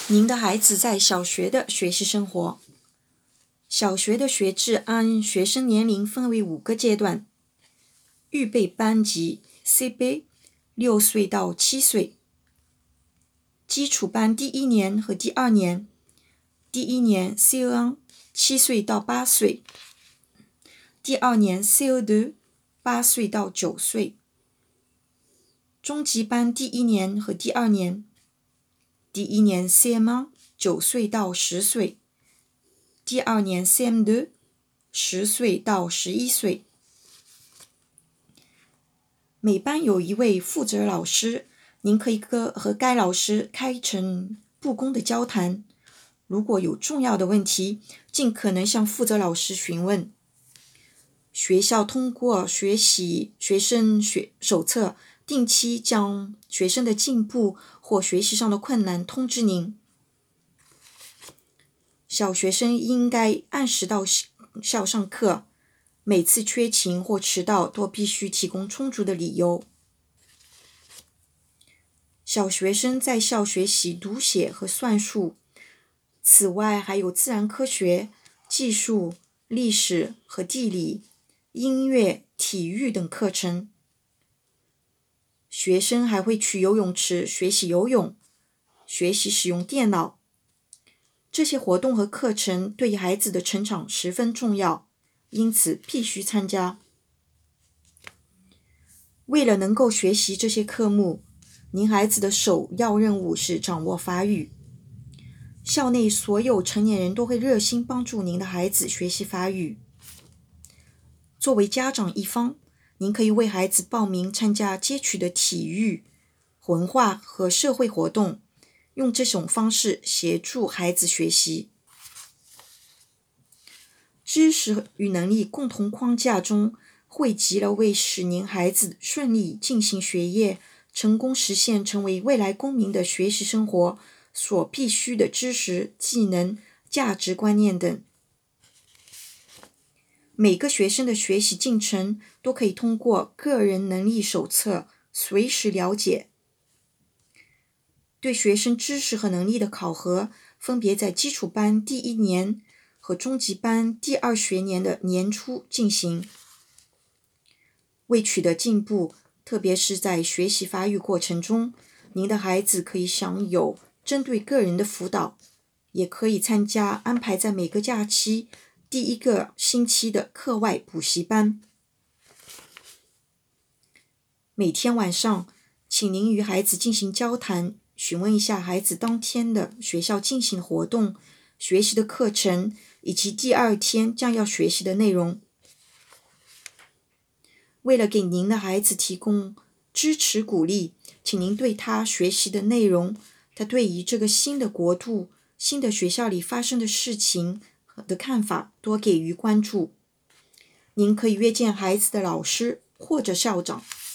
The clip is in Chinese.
您的孩子在小学的学习生活。小学的学制按学生年龄分为5个阶段：预备班级 CB 6岁到7岁，基础班第1年和第2年，第1年 CE1 7岁到8岁，第2年 CE2 8岁到9岁，中级班第1年和第2年，第1年 CM1 9岁到10岁，第2年 CM2 10岁到11岁。每班有1位负责老师，您可以和该老师开诚布公的交谈，如果有重要的问题，尽可能向负责老师询问。学校通过学生手册定期将学生的进步或学习上的困难通知您。小学生应该按时到校上课，每次缺勤或迟到都必须提供充足的理由。小学生在校学习读写和算术，此外还有自然科学、技术、历史和地理、音乐、体育等课程。学生还会去游泳池学习游泳，学习使用电脑。这些活动和课程对于孩子的成长十分重要，因此必须参加。为了能够学习这些科目，您孩子的首要任务是掌握法语。校内所有成年人都会热心帮助您的孩子学习法语。作为家长一方，您可以为孩子报名参加街区的体育、文化和社会活动，用这种方式协助孩子学习。知识与能力共同框架中汇集了为使您孩子顺利进行学业、成功实现成为未来公民的学习生活所必须的知识、技能、价值观念等。每个学生的学习进程都可以通过个人能力手册随时了解。对学生知识和能力的考核分别在基础班第1年和中级班第2学年的年初进行。为取得进步，特别是在学习法语过程中，您的孩子可以享有针对个人的辅导，也可以参加安排在每个假期第1个星期的课外补习班。每天晚上，请您与孩子进行交谈，询问一下孩子当天的学校进行的活动、学习的课程以及第2天将要学习的内容。为了给您的孩子提供支持鼓励，请您对他学习的内容、他对于这个新的国度、新的学校里发生的事情的看法多给予关注。您可以约见孩子的老师或者校长，